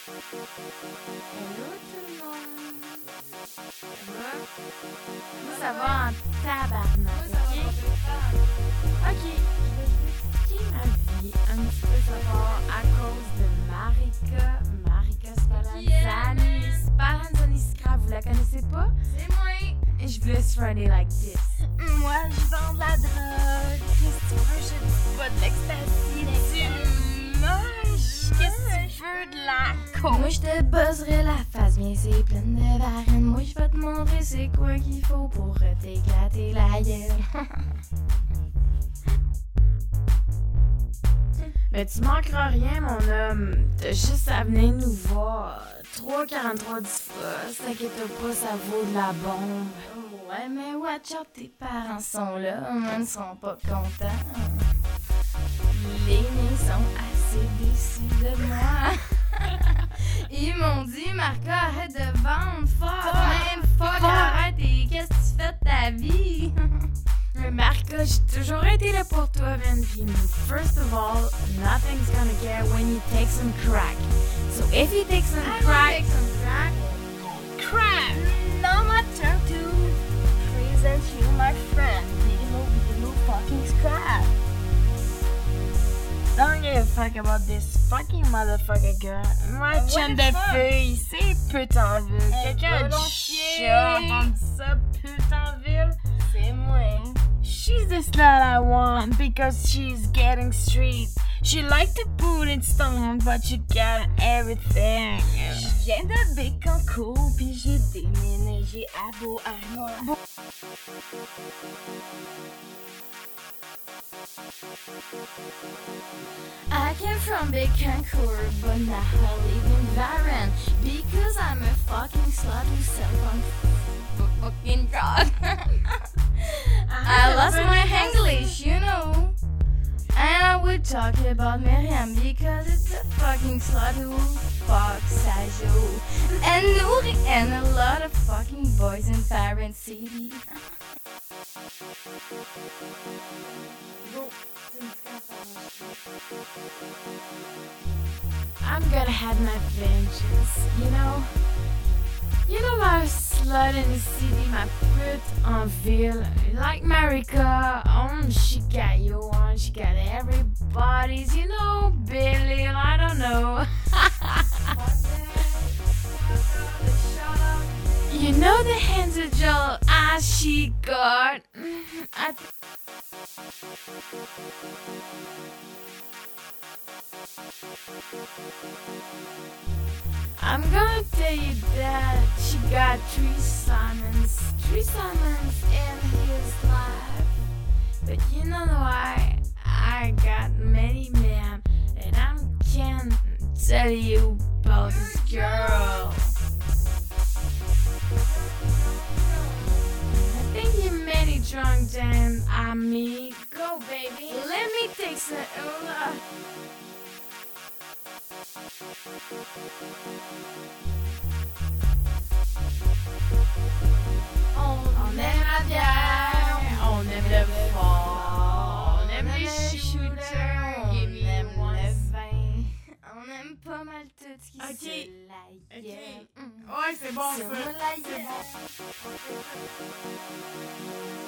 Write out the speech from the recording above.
Hello tout le monde! Ça va en tabarnak, ok? Ok, je vais vous expliquer ma vie un petit peu fort à cause de Marika. Marika Spallanzani. Spallanzani Scrap, vous la connaissez pas? C'est moi! Je vous laisse Friday like this. Moi, je vends de la drogue. Qu'est-ce que tu veux? Je dis pas de l'ecstasy, du moche. Qu'est-ce que tu veux? De la coke. Moi, je te buzzerai la face, bien c'est pleine de varines. Moi, je vais te montrer c'est quoi qu'il faut pour t'éclater la gueule. Mais tu manqueras rien, mon homme. T'as juste à venir nous voir. 3,43 du frost, t'inquiète pas, ça vaut de la bombe. Ouais, mais watch out, tes parents sont là, mais ne sont pas contents. Les miens sont assez déçus de moi. Ils m'ont dit, Marca, arrête de vendre fort, même fuck, arrête, et qu'est-ce que tu fais de ta vie? Marca, j'ai toujours été là pour toi, man. First of all, nothing's gonna get when you take some crack. So if you take some crack, Crap! Now my turn to present you my friend. You know fucking scrap. Don't give a fuck about this fucking motherfucker girl. Moi, chien de fille, c'est Putanville. Quelqu'un a entendu ça, Putanville? C'est moi. She's the slut I want because she's getting street. She like to put it stone, but she got everything. Je viens de Bécancour, puis j'ai déménagé à Beauharnois. I came from Bécancour, but now I live in Varennes because I'm a fucking slut who sells on fucking drugs. I lost my English, you know. And I would talk about Miriam because it's a fucking slut who fucks Sajo and Nouri and a lot of fucking boys in Parent City. I'm gonna have my vengeance, you know? You know my slut in the city, my pute en ville. Like Marika, she got you on, she got everybody's, you know, Billy, I don't know. You know the hands of Joel as she got. I'm gonna tell you that she got three Simons in his life. But you know why? I got many men, and I can't tell you about this girl. I think you're many drunk than me. Go, baby. Let me take some. On aime la bière, on aime le fort, on aime les shooters, on aime le vin, on aime pas mal tout ce qui se la gueule. Ouais, c'est bon ça. C'est moi la C'est gueule. bon.